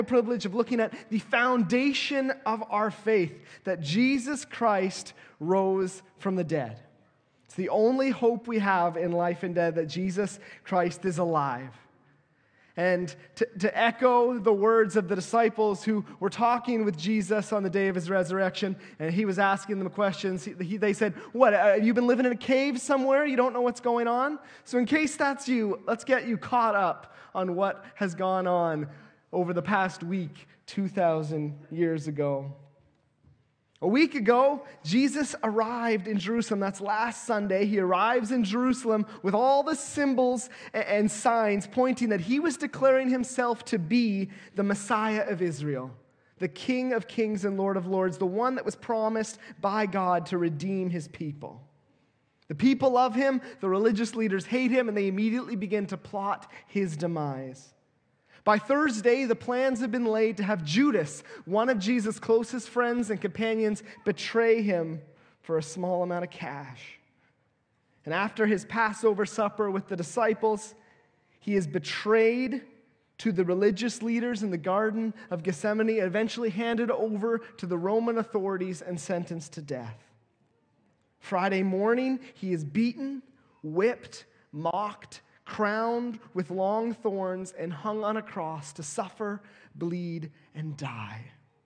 the privilege of looking at the foundation of our faith, that Jesus Christ rose from the dead. It's the only hope we have in life and death, that Jesus Christ is alive. And to echo the words of the disciples who were talking with Jesus on the day of his resurrection, and he was asking them questions, they said, "What, have you been living in a cave somewhere? You don't know what's going on?" So in case that's you, let's get you caught up on what has gone on over the past week, 2,000 years ago. A week ago, Jesus arrived in Jerusalem. That's last Sunday. He arrives in Jerusalem with all the symbols and signs pointing that he was declaring himself to be the Messiah of Israel, the King of Kings and Lord of Lords, the one that was promised by God to redeem his people. The people love him, the religious leaders hate him, and they immediately begin to plot his demise. By Thursday, the plans have been laid to have Judas, one of Jesus' closest friends and companions, betray him for a small amount of cash. And after his Passover supper with the disciples, he is betrayed to the religious leaders in the Garden of Gethsemane, eventually handed over to the Roman authorities and sentenced to death. Friday morning, he is beaten, whipped, mocked, crowned with long thorns, and hung on a cross to suffer, bleed, and die.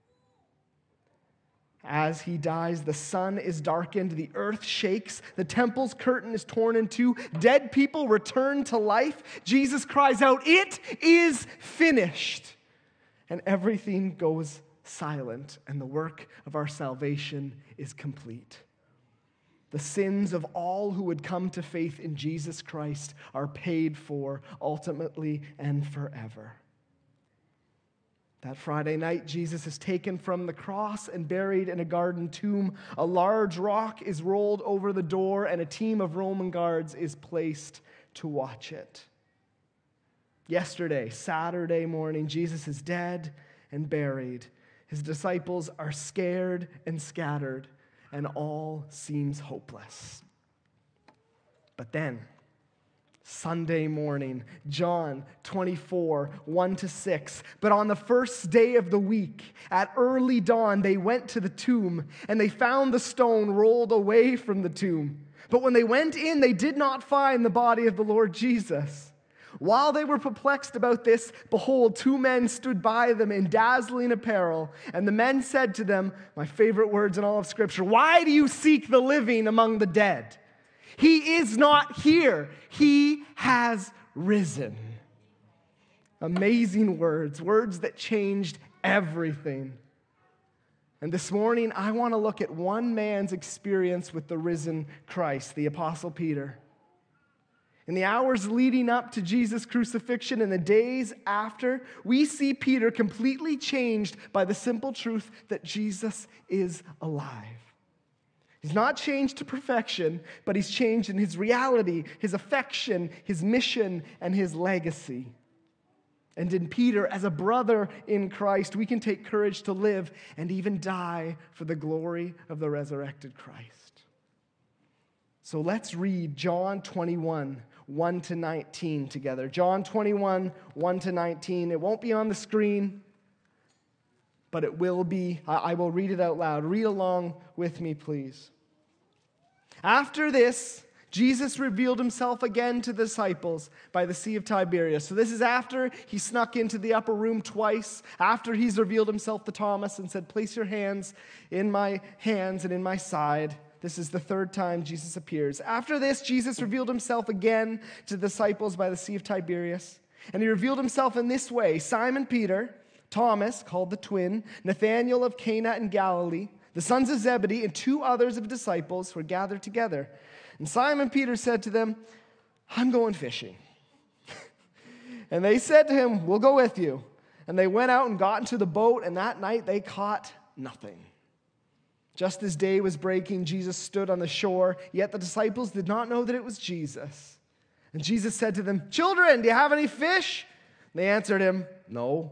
As he dies, the sun is darkened, the earth shakes, the temple's curtain is torn in two, dead people return to life. Jesus cries out, "It is finished!" And everything goes silent, and the work of our salvation is complete. The sins of all who would come to faith in Jesus Christ are paid for ultimately and forever. That Friday night, Jesus is taken from the cross and buried in a garden tomb. A large rock is rolled over the door, and a team of Roman guards is placed to watch it. Yesterday, Saturday morning, Jesus is dead and buried. His disciples are scared and scattered, and all seems hopeless. But then, Sunday morning, John 24, 1-6. But on the first day of the week, at early dawn, they went to the tomb, and they found the stone rolled away from the tomb. But when they went in, they did not find the body of the Lord Jesus. While they were perplexed about this, behold, two men stood by them in dazzling apparel. And the men said to them, my favorite words in all of Scripture, "Why do you seek the living among the dead? He is not here. He has risen." Amazing words, words that changed everything. And this morning, I want to look at one man's experience with the risen Christ, the Apostle Peter. In the hours leading up to Jesus' crucifixion and the days after, we see Peter completely changed by the simple truth that Jesus is alive. He's not changed to perfection, but he's changed in his reality, his affection, his mission, and his legacy. And in Peter, as a brother in Christ, we can take courage to live and even die for the glory of the resurrected Christ. So let's read John 21, 1-19 together. John 21, 1-19. It won't be on the screen, but it will be. I will read it out loud. Read along with me, please. After this, Jesus revealed himself again to the disciples by the Sea of Tiberias. So this is after he snuck into the upper room twice, after he's revealed himself to Thomas and said, "Place your hands in my hands and in my side." This is the third time Jesus appears. After this, Jesus revealed himself again to the disciples by the Sea of Tiberias. And he revealed himself in this way: Simon Peter, Thomas, called the twin, Nathanael of Cana in Galilee, the sons of Zebedee, and two others of disciples were gathered together. And Simon Peter said to them, "I'm going fishing." And they said to him, "We'll go with you." And they went out and got into the boat, and that night they caught nothing. Just as day was breaking, Jesus stood on the shore, yet the disciples did not know that it was Jesus. And Jesus said to them, "Children, do you have any fish?" They answered him, "No."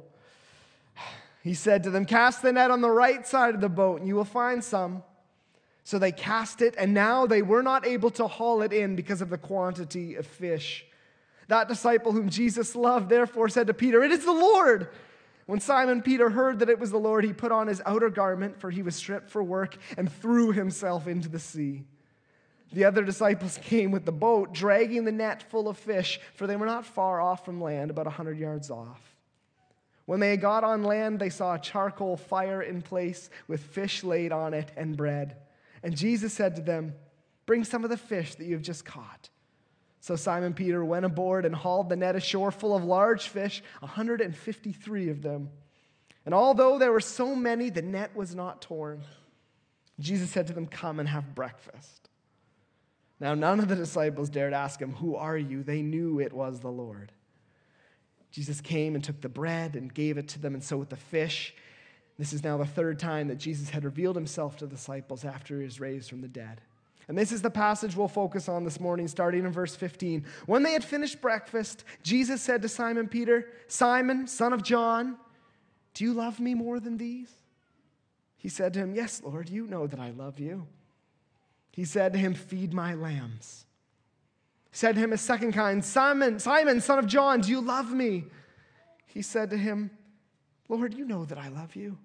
He said to them, "Cast the net on the right side of the boat, and you will find some." So they cast it, and now they were not able to haul it in because of the quantity of fish. That disciple whom Jesus loved therefore said to Peter, "It is the Lord." When Simon Peter heard that it was the Lord, he put on his outer garment, for he was stripped for work, and threw himself into the sea. The other disciples came with the boat, dragging the net full of fish, for they were not far off from land, about 100 yards off. When they got on land, they saw a charcoal fire in place with fish laid on it and bread. And Jesus said to them, "Bring some of the fish that you have just caught." So Simon Peter went aboard and hauled the net ashore full of large fish, 153 of them. And although there were so many, the net was not torn. Jesus said to them, "Come and have breakfast." Now none of the disciples dared ask him, "Who are you?" They knew it was the Lord. Jesus came and took the bread and gave it to them, and so with the fish. This is now the third time that Jesus had revealed himself to the disciples after he was raised from the dead. And this is the passage we'll focus on this morning, starting in verse 15. When they had finished breakfast, Jesus said to Simon Peter, "Simon, son of John, do you love me more than these?" He said to him, "Yes, Lord, you know that I love you." He said to him, "Feed my lambs." He said to him a second time, "Simon, Simon, son of John, do you love me?" He said to him, "Lord, you know that I love you."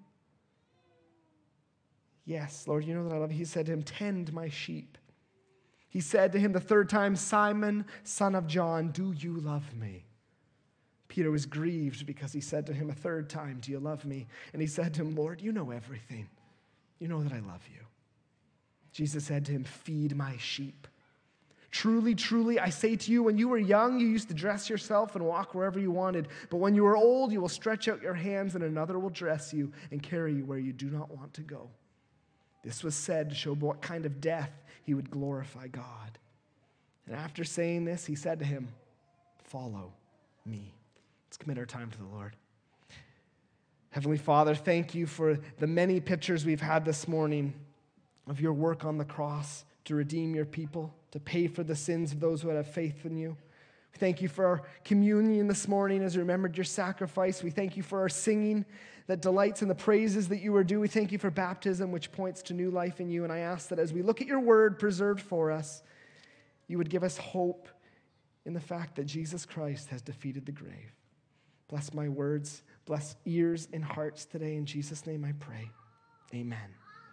"Yes, Lord, you know that I love you." He said to him, "Tend my sheep." He said to him the third time, "Simon, son of John, do you love me?" Peter was grieved because he said to him a third time, "Do you love me?" And he said to him, "Lord, you know everything. You know that I love you." Jesus said to him, "Feed my sheep. Truly, truly, I say to you, when you were young, you used to dress yourself and walk wherever you wanted. But when you are old, you will stretch out your hands and another will dress you and carry you where you do not want to go." This was said to show what kind of death he would glorify God. And after saying this, he said to him, "Follow me." Let's commit our time to the Lord. Heavenly Father, thank you for the many pictures we've had this morning of your work on the cross to redeem your people, to pay for the sins of those who have faith in you. We thank you for our communion this morning as we remembered your sacrifice. We thank you for our singing that delights in the praises that you are due. We thank you for baptism, which points to new life in you. And I ask that as we look at your word preserved for us, you would give us hope in the fact that Jesus Christ has defeated the grave. Bless my words, bless ears and hearts today. In Jesus' name I pray. Amen.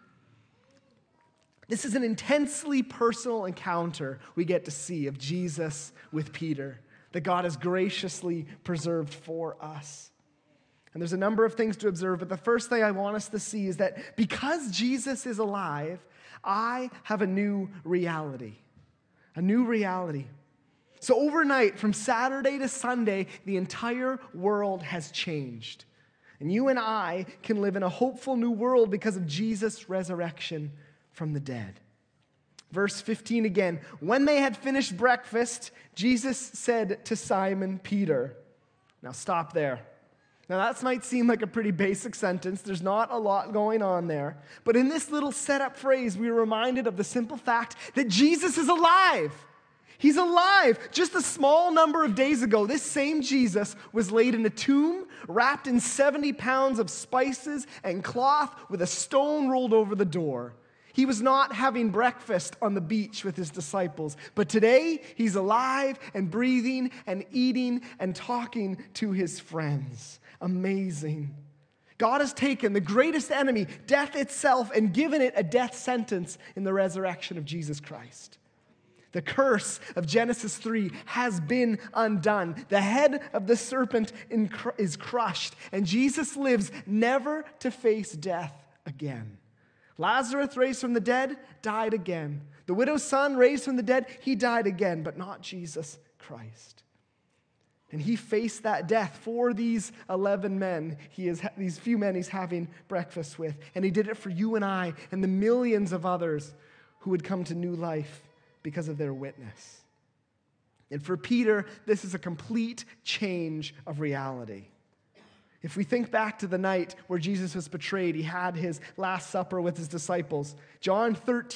This is an intensely personal encounter we get to see of Jesus with Peter that God has graciously preserved for us. And there's a number of things to observe, but the first thing I want us to see is that because Jesus is alive, I have a new reality. A new reality. So overnight, from Saturday to Sunday, the entire world has changed. And you and I can live in a hopeful new world because of Jesus' resurrection from the dead. Verse 15 again. When they had finished breakfast, Jesus said to Simon Peter. Now stop there. Now that might seem like a pretty basic sentence. There's not a lot going on there. But in this little setup phrase, we are reminded of the simple fact that Jesus is alive. He's alive. Just a small number of days ago, this same Jesus was laid in a tomb, wrapped in 70 pounds of spices and cloth with a stone rolled over the door. He was not having breakfast on the beach with his disciples, but today he's alive and breathing and eating and talking to his friends. Amazing. God has taken the greatest enemy, death itself, and given it a death sentence in the resurrection of Jesus Christ. The curse of Genesis 3 has been undone. The head of the serpent is crushed, and Jesus lives never to face death again. Lazarus, raised from the dead, died again. The widow's son, raised from the dead, he died again, but not Jesus Christ. And he faced that death for these 11 men, these few men he's having breakfast with. And he did it for you and I and the millions of others who would come to new life because of their witness. And for Peter, this is a complete change of reality. If we think back to the night where Jesus was betrayed, he had his Last Supper with his disciples. John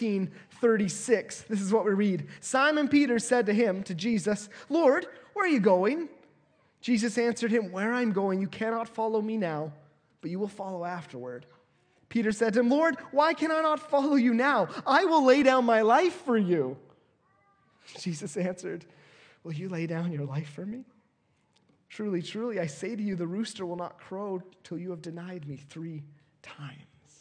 13:36, this is what we read. Simon Peter said to him, to Jesus, "Lord, where are you going?" Jesus answered him, "Where I'm going, you cannot follow me now, but you will follow afterward." Peter said to him, "Lord, why can I not follow you now? I will lay down my life for you." Jesus answered, "Will you lay down your life for me?" Truly, truly, I say to you, the rooster will not crow till you have denied me 3 times.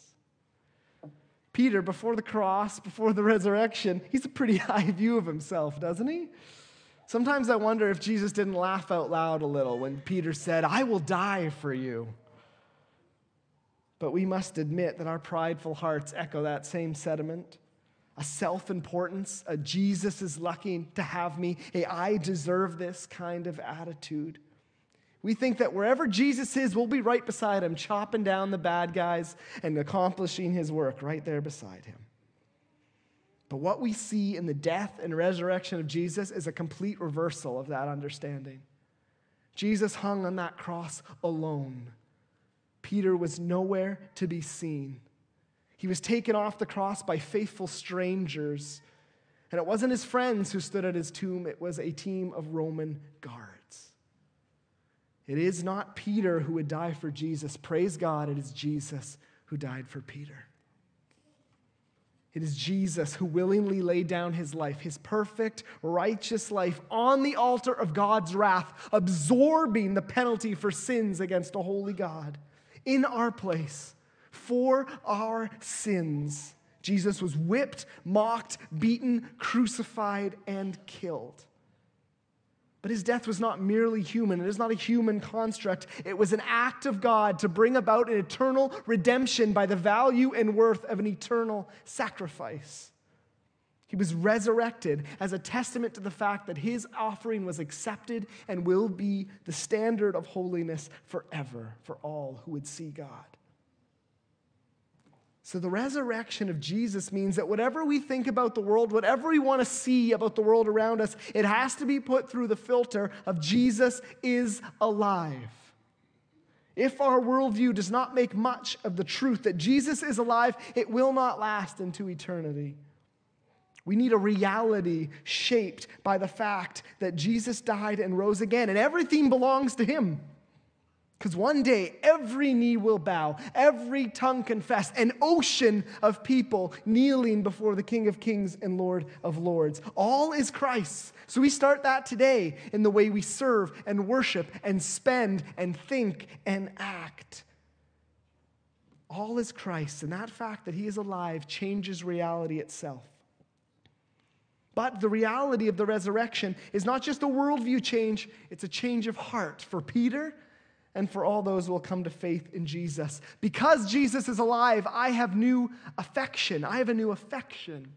Peter, before the cross, before the resurrection, he's a pretty high view of himself, doesn't he? Sometimes I wonder if Jesus didn't laugh out loud a little when Peter said, I will die for you. But we must admit that our prideful hearts echo that same sentiment. A self-importance, a Jesus is lucky to have me, a I deserve this kind of attitude. We think that wherever Jesus is, we'll be right beside him, chopping down the bad guys and accomplishing his work right there beside him. But what we see in the death and resurrection of Jesus is a complete reversal of that understanding. Jesus hung on that cross alone. Peter was nowhere to be seen. He was taken off the cross by faithful strangers. And it wasn't his friends who stood at his tomb, it was a team of Roman guards. It is not Peter who would die for Jesus. Praise God, it is Jesus who died for Peter. It is Jesus who willingly laid down his life, his perfect, righteous life, on the altar of God's wrath, absorbing the penalty for sins against a holy God. In our place, for our sins, Jesus was whipped, mocked, beaten, crucified, and killed. But his death was not merely human. It is not a human construct. It was an act of God to bring about an eternal redemption by the value and worth of an eternal sacrifice. He was resurrected as a testament to the fact that his offering was accepted and will be the standard of holiness forever for all who would see God. So the resurrection of Jesus means that whatever we think about the world, whatever we want to see about the world around us, it has to be put through the filter of Jesus is alive. If our worldview does not make much of the truth that Jesus is alive, it will not last into eternity. We need a reality shaped by the fact that Jesus died and rose again, and everything belongs to him. Because one day, every knee will bow, every tongue confess, an ocean of people kneeling before the King of Kings and Lord of Lords. All is Christ's. So we start that today in the way we serve and worship and spend and think and act. All is Christ, and that fact that he is alive changes reality itself. But the reality of the resurrection is not just a worldview change, it's a change of heart for Peter and for all those who will come to faith in Jesus. Because Jesus is alive, I have new affection. I have a new affection.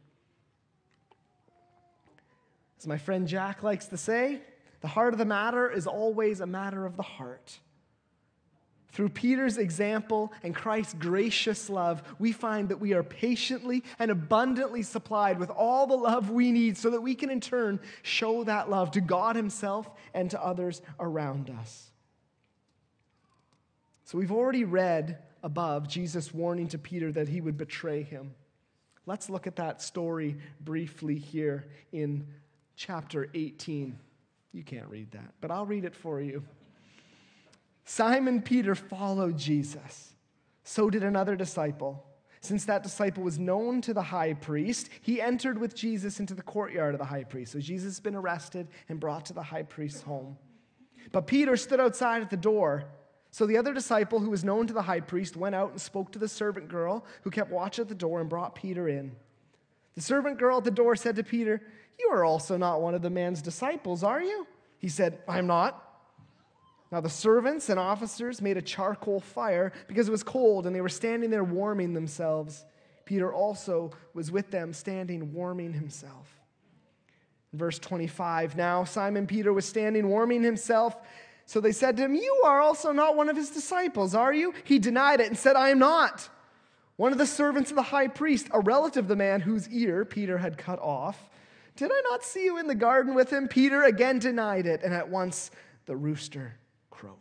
As my friend Jack likes to say, the heart of the matter is always a matter of the heart. Through Peter's example and Christ's gracious love, we find that we are patiently and abundantly supplied with all the love we need so that we can in turn show that love to God himself and to others around us. So we've already read above Jesus warning to Peter that he would betray him. Let's look at that story briefly here in chapter 18. You can't read that, but I'll read it for you. Simon Peter followed Jesus. So did another disciple. Since that disciple was known to the high priest, he entered with Jesus into the courtyard of the high priest. So Jesus has been arrested and brought to the high priest's home. But Peter stood outside at the door. So the other disciple, who was known to the high priest, went out and spoke to the servant girl who kept watch at the door and brought Peter in. The servant girl at the door said to Peter, "You are also not one of the man's disciples, are you?" He said, "I'm not." Now the servants and officers made a charcoal fire because it was cold, and they were standing there warming themselves. Peter also was with them, standing warming himself. In verse 25, now Simon Peter was standing warming himself. So they said to him, "You are also not one of his disciples, are you?" He denied it and said, "I am not." One of the servants of the high priest, a relative of the man whose ear Peter had cut off, "Did I not see you in the garden with him?" Peter again denied it, and at once the rooster crowed.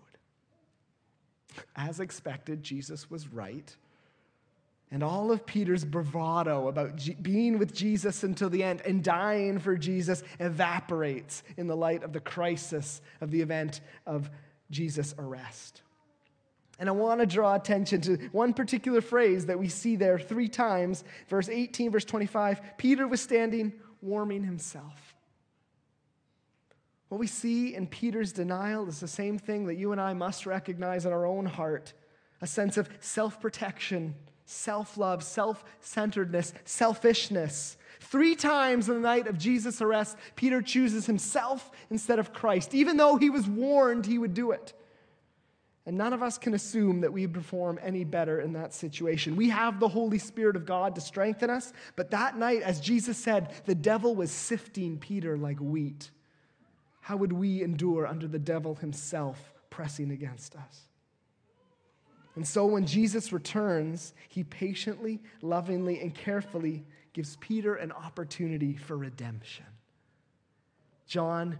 As expected, Jesus was right. And all of Peter's bravado about being with Jesus until the end and dying for Jesus evaporates in the light of the crisis of the event of Jesus' arrest. And I want to draw attention to one particular phrase that we see there 3 times. Verse 18, verse 25, Peter was standing warming himself. What we see in Peter's denial is the same thing that you and I must recognize in our own heart: a sense of self-protection, self-love, self-centeredness, selfishness. 3 times in the night of Jesus' arrest, Peter chooses himself instead of Christ, even though he was warned he would do it. And none of us can assume that we perform any better in that situation. We have the Holy Spirit of God to strengthen us, but that night, as Jesus said, the devil was sifting Peter like wheat. How would we endure under the devil himself pressing against us? And so when Jesus returns, he patiently, lovingly, and carefully gives Peter an opportunity for redemption. John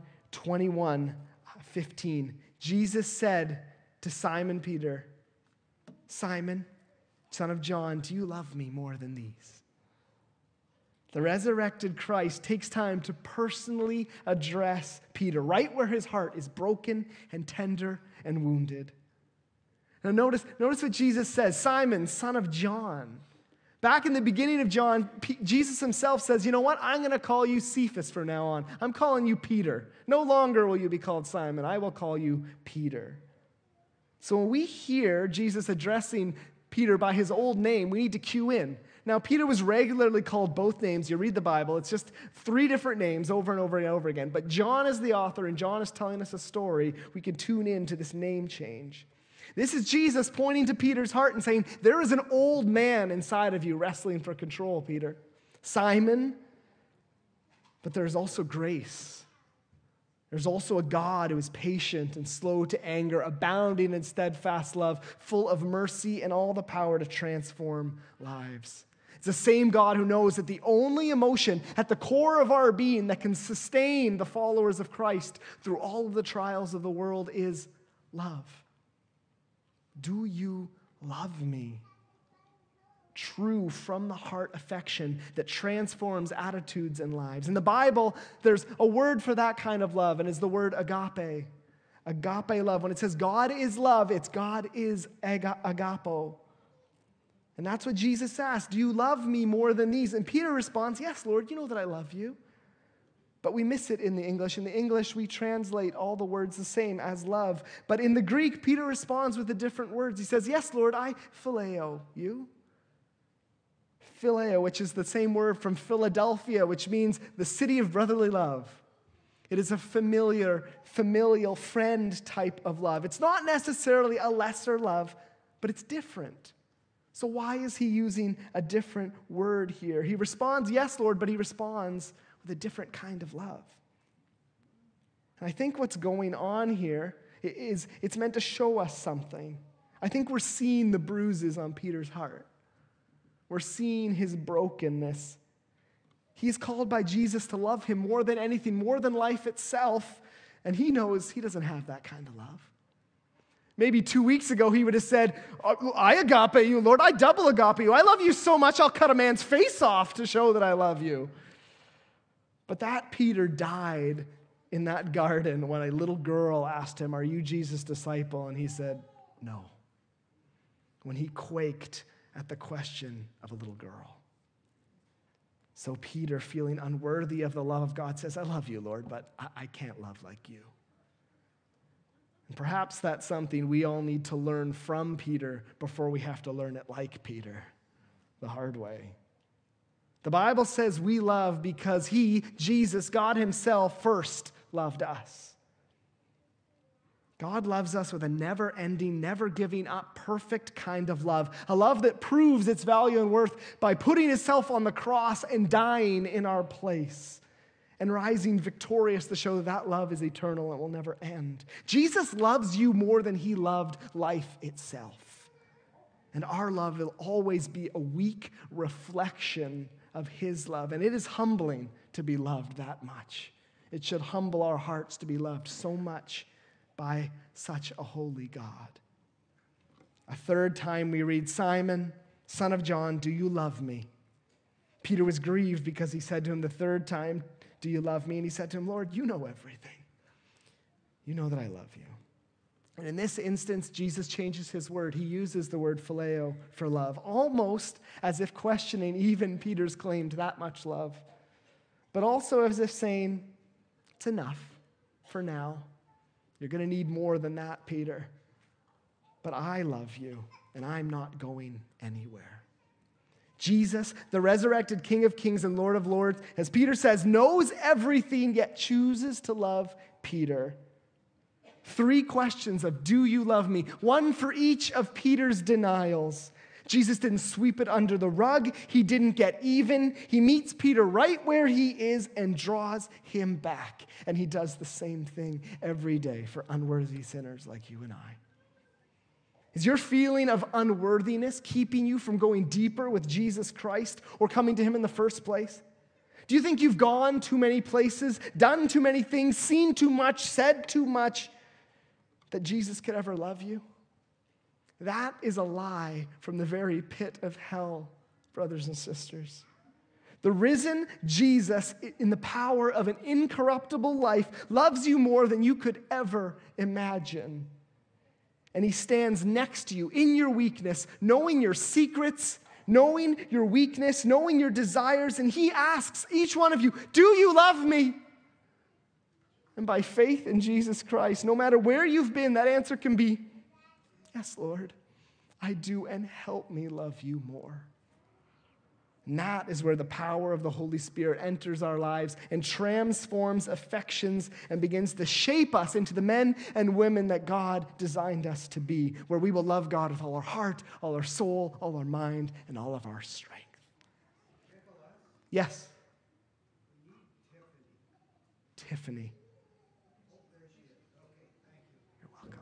21:15, Jesus said to Simon Peter, "Simon, son of John, do you love me more than these?" The resurrected Christ takes time to personally address Peter right where his heart is broken and tender and wounded. Now notice what Jesus says, "Simon, son of John." Back in the beginning of John, Jesus himself says, "You know what? I'm going to call you Cephas from now on. I'm calling you Peter. No longer will you be called Simon. I will call you Peter." So when we hear Jesus addressing Peter by his old name, we need to cue in. Now, Peter was regularly called both names. You read the Bible, it's just 3 different names over and over and over again. But John is the author, and John is telling us a story. We can tune in to this name change. This is Jesus pointing to Peter's heart and saying, there is an old man inside of you wrestling for control, Peter. Simon, but there's also grace. There's also a God who is patient and slow to anger, abounding in steadfast love, full of mercy and all the power to transform lives. It's the same God who knows that the only emotion at the core of our being that can sustain the followers of Christ through all of the trials of the world is love. Do you love me? True from the heart affection that transforms attitudes and lives. In the Bible, there's a word for that kind of love, and it's the word agape. Agape love. When it says God is love, it's God is agapo. And that's what Jesus asked. Do you love me more than these? And Peter responds, yes, Lord, you know that I love you. But we miss it in the English. In the English, we translate all the words the same as love. But in the Greek, Peter responds with the different words. He says, yes, Lord, I phileo you. Phileo, which is the same word from Philadelphia, which means the city of brotherly love. It is a familial friend type of love. It's not necessarily a lesser love, but it's different. So why is he using a different word here? He responds, yes, Lord, but he responds with a different kind of love. And I think what's going on here is it's meant to show us something. I think we're seeing the bruises on Peter's heart. We're seeing his brokenness. He's called by Jesus to love him more than anything, more than life itself, and he knows he doesn't have that kind of love. Maybe 2 weeks ago, he would have said, I agape you, Lord. I double agape you. I love you so much, I'll cut a man's face off to show that I love you. But that Peter died in that garden when a little girl asked him, are you Jesus' disciple? And he said, no. When he quaked at the question of a little girl. So Peter, feeling unworthy of the love of God, says, I love you, Lord, but I can't love like you. And perhaps that's something we all need to learn from Peter before we have to learn it like Peter, the hard way. The Bible says we love because he, Jesus, God himself, first loved us. God loves us with a never-ending, never-giving-up, perfect kind of love. A love that proves its value and worth by putting himself on the cross and dying in our place and rising victorious to show that that love is eternal and will never end. Jesus loves you more than he loved life itself. And our love will always be a weak reflection of his love. And it is humbling to be loved that much. It should humble our hearts to be loved so much by such a holy God. A third time we read, Simon, son of John, do you love me? Peter was grieved because he said to him the third time, do you love me? And he said to him, Lord, you know everything. You know that I love you. And in this instance, Jesus changes his word. He uses the word phileo for love, almost as if questioning even Peter's claim to that much love, but also as if saying, it's enough. for now. You're going to need more than that, Peter. But I love you, and I'm not going anywhere. Jesus, the resurrected King of Kings and Lord of Lords, as Peter says, knows everything, yet chooses to love Peter. 3 questions of, do you love me? One for each of Peter's denials. Jesus didn't sweep it under the rug. He didn't get even. He meets Peter right where he is and draws him back. And he does the same thing every day for unworthy sinners like you and I. Is your feeling of unworthiness keeping you from going deeper with Jesus Christ or coming to him in the first place? Do you think you've gone too many places, done too many things, seen too much, said too much that Jesus could ever love you? That is a lie from the very pit of hell, brothers and sisters. The risen Jesus, in the power of an incorruptible life, loves you more than you could ever imagine. And he stands next to you in your weakness, knowing your secrets, knowing your weakness, knowing your desires, and he asks each one of you, do you love me? And by faith in Jesus Christ, no matter where you've been, that answer can be, yes, Lord, I do, and help me love you more. And that is where the power of the Holy Spirit enters our lives and transforms affections and begins to shape us into the men and women that God designed us to be, where we will love God with all our heart, all our soul, all our mind, and all of our strength. Yes. Tiffany. You're welcome.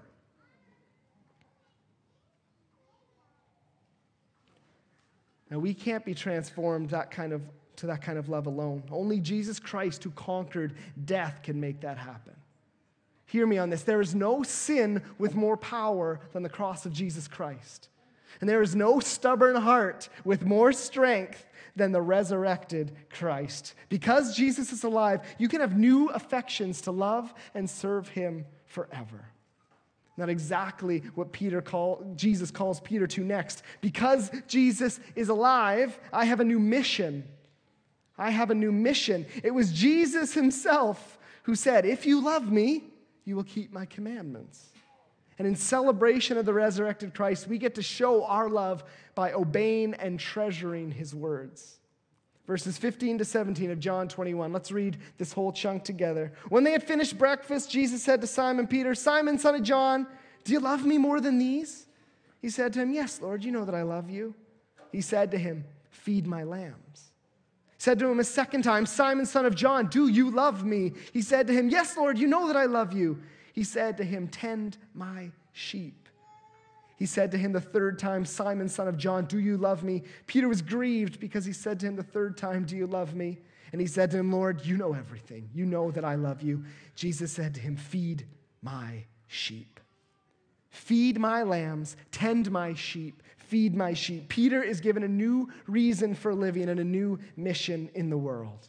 Now, we can't be transformed to that kind of love alone. Only Jesus Christ, who conquered death, can make that happen. Hear me on this. There is no sin with more power than the cross of Jesus Christ. And there is no stubborn heart with more strength than the resurrected Christ. Because Jesus is alive, you can have new affections to love and serve him forever. Not exactly what Jesus calls Peter to next. Because Jesus is alive, I have a new mission. I have a new mission. It was Jesus himself who said, if you love me, you will keep my commandments. And in celebration of the resurrected Christ, we get to show our love by obeying and treasuring his words. Verses 15 to 17 of John 21. Let's read this whole chunk together. When they had finished breakfast, Jesus said to Simon Peter, Simon, son of John, do you love me more than these? He said to him, yes, Lord, you know that I love you. He said to him, feed my lambs. He said to him a second time, Simon, son of John, do you love me? He said to him, yes, Lord, you know that I love you. He said to him, tend my sheep. He said to him the third time, Simon, son of John, do you love me? Peter was grieved because he said to him the third time, do you love me? And he said to him, Lord, you know everything. You know that I love you. Jesus said to him, feed my sheep. Feed my lambs, tend my sheep, feed my sheep. Peter is given a new reason for living and a new mission in the world.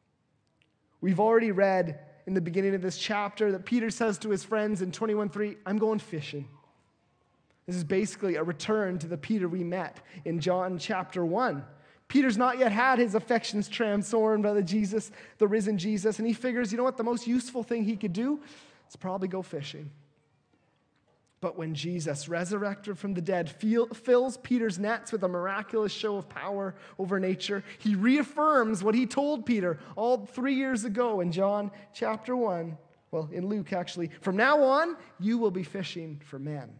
We've already read in the beginning of this chapter that Peter says to his friends in 21:3, I'm going fishing. This is basically a return to the Peter we met in John chapter 1. Peter's not yet had his affections transformed by the risen Jesus, and he figures, you know what, the most useful thing he could do is probably go fishing. But when Jesus, resurrected from the dead, fills Peter's nets with a miraculous show of power over nature, he reaffirms what he told Peter all 3 years ago in John chapter 1. Well, in Luke, actually. From now on, you will be fishing for men.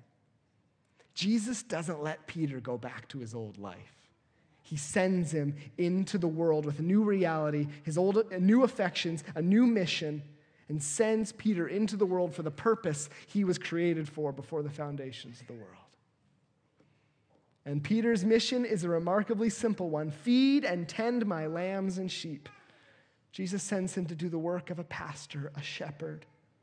Jesus doesn't let Peter go back to his old life. He sends him into the world with a new reality, new affections, a new mission, and sends Peter into the world for the purpose he was created for before the foundations of the world. And Peter's mission is a remarkably simple one. Feed and tend my lambs and sheep. Jesus sends him to do the work of a pastor, a shepherd.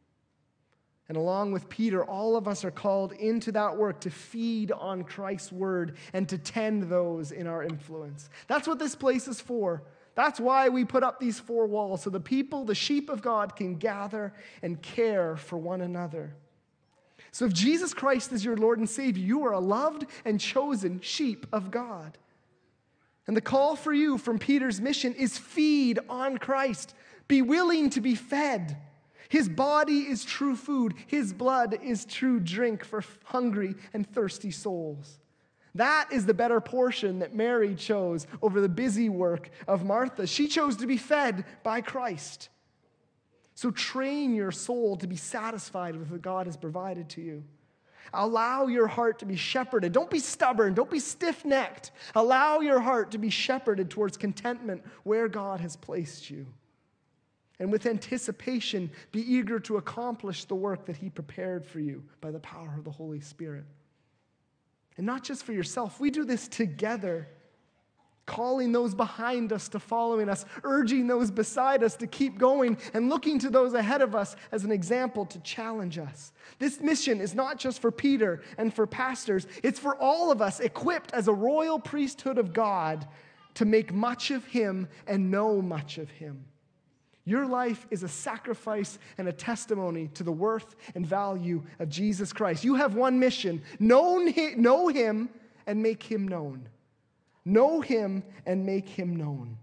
And along with Peter, all of us are called into that work to feed on Christ's word and to tend those in our influence. That's what this place is for. That's why we put up these 4 walls, so the people, the sheep of God, can gather and care for one another. So if Jesus Christ is your Lord and Savior, you are a loved and chosen sheep of God. And the call for you from Peter's mission is feed on Christ. Be willing to be fed. His body is true food. His blood is true drink for hungry and thirsty souls. That is the better portion that Mary chose over the busy work of Martha. She chose to be fed by Christ. So train your soul to be satisfied with what God has provided to you. Allow your heart to be shepherded. Don't be stubborn. Don't be stiff-necked. Allow your heart to be shepherded towards contentment where God has placed you. And with anticipation, be eager to accomplish the work that He prepared for you by the power of the Holy Spirit. And not just for yourself. We do this together, calling those behind us to following us, urging those beside us to keep going, and looking to those ahead of us as an example to challenge us. This mission is not just for Peter and for pastors. It's for all of us, equipped as a royal priesthood of God to make much of Him and know much of Him. Your life is a sacrifice and a testimony to the worth and value of Jesus Christ. You have one mission: know Him and make Him known. Know Him and make Him known.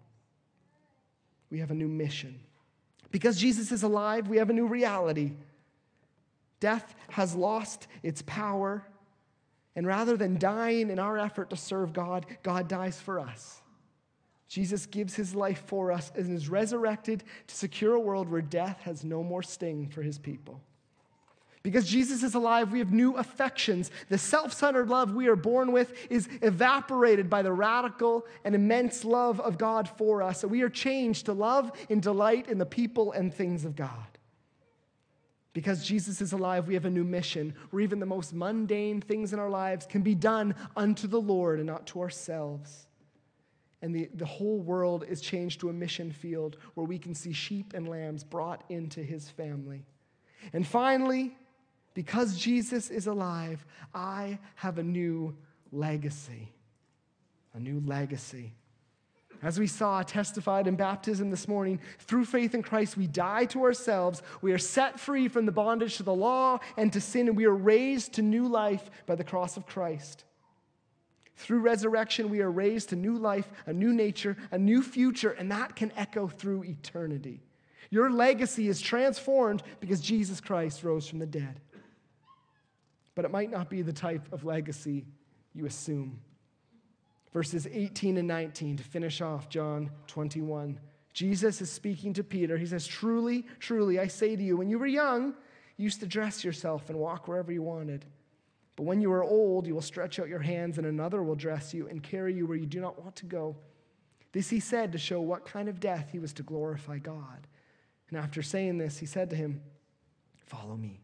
We have a new mission. Because Jesus is alive, we have a new reality. Death has lost its power, and rather than dying in our effort to serve God, God dies for us. Jesus gives His life for us and is resurrected to secure a world where death has no more sting for His people. Because Jesus is alive, we have new affections. The self-centered love we are born with is evaporated by the radical and immense love of God for us. So we are changed to love and delight in the people and things of God. Because Jesus is alive, we have a new mission where even the most mundane things in our lives can be done unto the Lord and not to ourselves. And the whole world is changed to a mission field where we can see sheep and lambs brought into His family. And finally, because Jesus is alive, I have a new legacy. A new legacy. As we saw testified in baptism this morning, through faith in Christ, we die to ourselves. We are set free from the bondage to the law and to sin, and we are raised to new life by the cross of Christ. Through resurrection, we are raised to new life, a new nature, a new future, and that can echo through eternity. Your legacy is transformed because Jesus Christ rose from the dead. But it might not be the type of legacy you assume. Verses 18 and 19 to finish off John 21. Jesus is speaking to Peter. He says, "Truly, truly, I say to you, when you were young, you used to dress yourself and walk wherever you wanted. But when you are old, you will stretch out your hands, and another will dress you and carry you where you do not want to go." This He said to show what kind of death He was to glorify God. And after saying this, He said to him, "Follow me."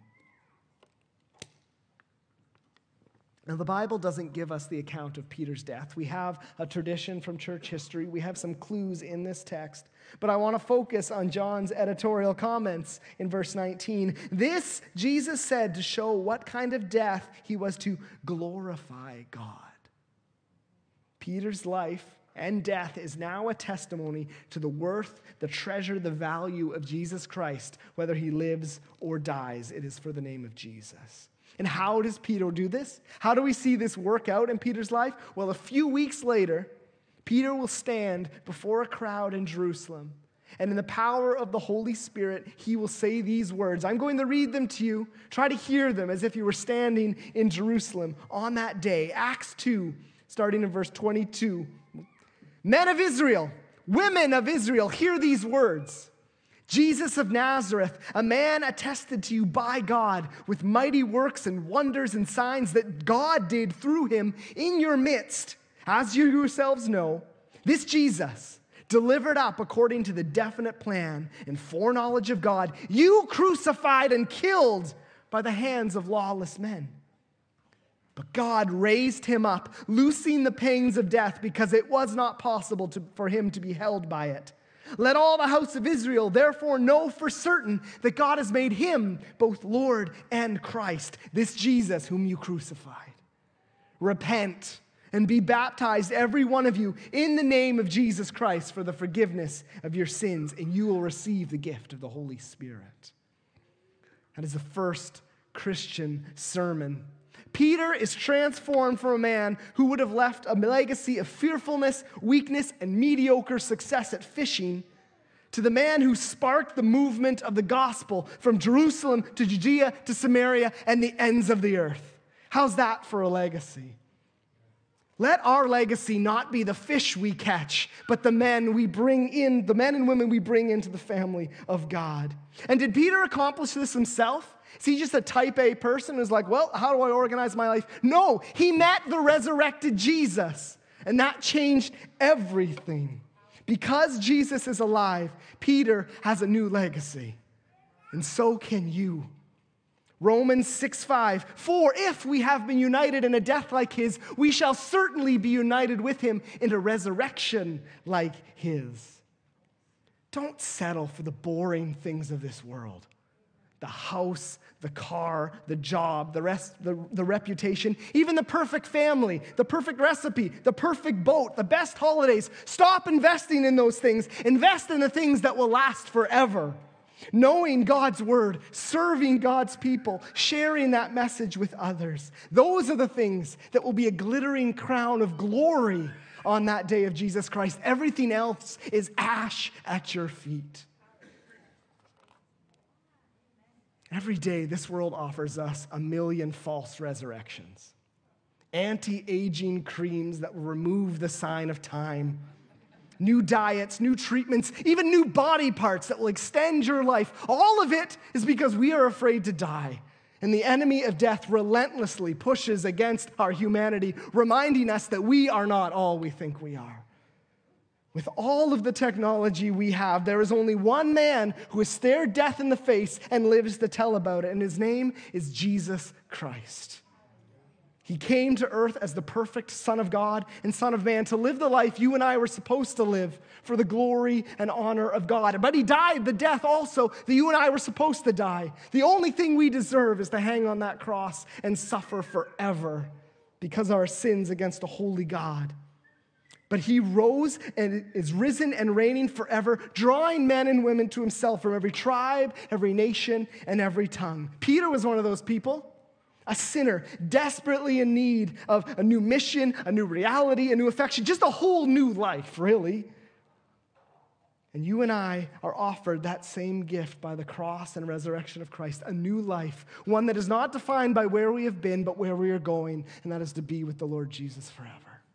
Now, the Bible doesn't give us the account of Peter's death. We have a tradition from church history. We have some clues in this text. But I want to focus on John's editorial comments in verse 19. This Jesus said to show what kind of death He was to glorify God. Peter's life and death is now a testimony to the worth, the treasure, the value of Jesus Christ. Whether He lives or dies, it is for the name of Jesus. And how does Peter do this? How do we see this work out in Peter's life? Well, a few weeks later, Peter will stand before a crowd in Jerusalem. And in the power of the Holy Spirit, he will say these words. I'm going to read them to you. Try to hear them as if you were standing in Jerusalem on that day. Acts 2, starting in verse 22. Men of Israel, women of Israel, hear these words. Jesus of Nazareth, a man attested to you by God with mighty works and wonders and signs that God did through Him in your midst. As you yourselves know, this Jesus, delivered up according to the definite plan and foreknowledge of God, you crucified and killed by the hands of lawless men. But God raised Him up, loosing the pangs of death because it was not possible for Him to be held by it. Let all the house of Israel therefore know for certain that God has made Him both Lord and Christ, this Jesus whom you crucified. Repent and be baptized, every one of you, in the name of Jesus Christ for the forgiveness of your sins, and you will receive the gift of the Holy Spirit. That is the first Christian sermon. Peter is transformed from a man who would have left a legacy of fearfulness, weakness, and mediocre success at fishing to the man who sparked the movement of the gospel from Jerusalem to Judea to Samaria and the ends of the earth. How's that for a legacy? Let our legacy not be the fish we catch, but the men and women we bring into the family of God. And did Peter accomplish this himself? Is he just a type A person who's like, well, how do I organize my life? No, he met the resurrected Jesus, and that changed everything. Because Jesus is alive, Peter has a new legacy, and so can you. Romans 6:5, for if we have been united in a death like his, we shall certainly be united with him in a resurrection like his. Don't settle for the boring things of this world. The house, the car, the job, the reputation, even the perfect family, the perfect recipe, the perfect boat, the best holidays. Stop investing in those things. Invest in the things that will last forever. Knowing God's word, serving God's people, sharing that message with others. Those are the things that will be a glittering crown of glory on that day of Jesus Christ. Everything else is ash at your feet. Every day, this world offers us a million false resurrections. Anti-aging creams that will remove the sign of time. New diets, new treatments, even new body parts that will extend your life. All of it is because we are afraid to die. And the enemy of death relentlessly pushes against our humanity, reminding us that we are not all we think we are. With all of the technology we have, there is only one man who has stared death in the face and lives to tell about it, and his name is Jesus Christ. He came to earth as the perfect Son of God and Son of Man to live the life you and I were supposed to live for the glory and honor of God. But he died the death also that you and I were supposed to die. The only thing we deserve is to hang on that cross and suffer forever because of our sins against a holy God. But he rose and is risen and reigning forever, drawing men and women to himself from every tribe, every nation, and every tongue. Peter was one of those people. A sinner desperately in need of a new mission, a new reality, a new affection, just a whole new life, really. And you and I are offered that same gift by the cross and resurrection of Christ, a new life, one that is not defined by where we have been, but where we are going, and that is to be with the Lord Jesus forever.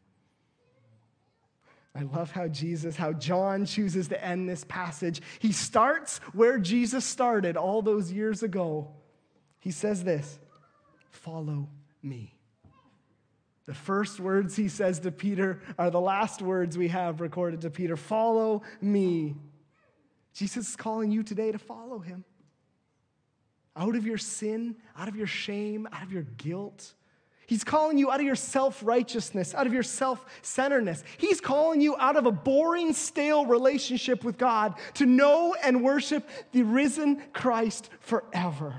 I love how John chooses to end this passage. He starts where Jesus started all those years ago. He says this, follow me. The first words he says to Peter are the last words we have recorded to Peter. Follow me. Jesus is calling you today to follow him. Out of your sin, out of your shame, out of your guilt. He's calling you out of your self-righteousness, out of your self-centeredness. He's calling you out of a boring, stale relationship with God to know and worship the risen Christ forever.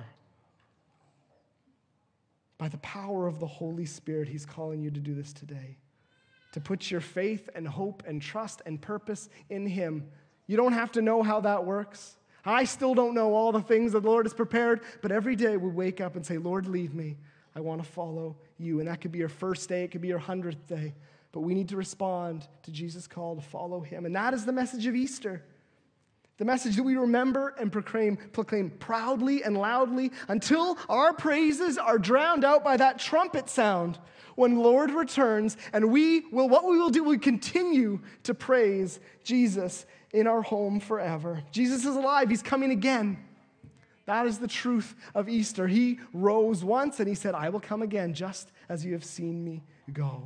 By the power of the Holy Spirit, he's calling you to do this today. To put your faith and hope and trust and purpose in him. You don't have to know how that works. I still don't know all the things that the Lord has prepared, but every day we wake up and say, Lord, lead me. I want to follow you. And that could be your first day, it could be your 100th day. But we need to respond to Jesus' call to follow him. And that is the message of Easter. The message that we remember and proclaim proudly and loudly until our praises are drowned out by that trumpet sound when the Lord returns. And what we will do, we continue to praise Jesus in our home forever. Jesus is alive. He's coming again. That is the truth of Easter. He rose once and he said, I will come again just as you have seen me go.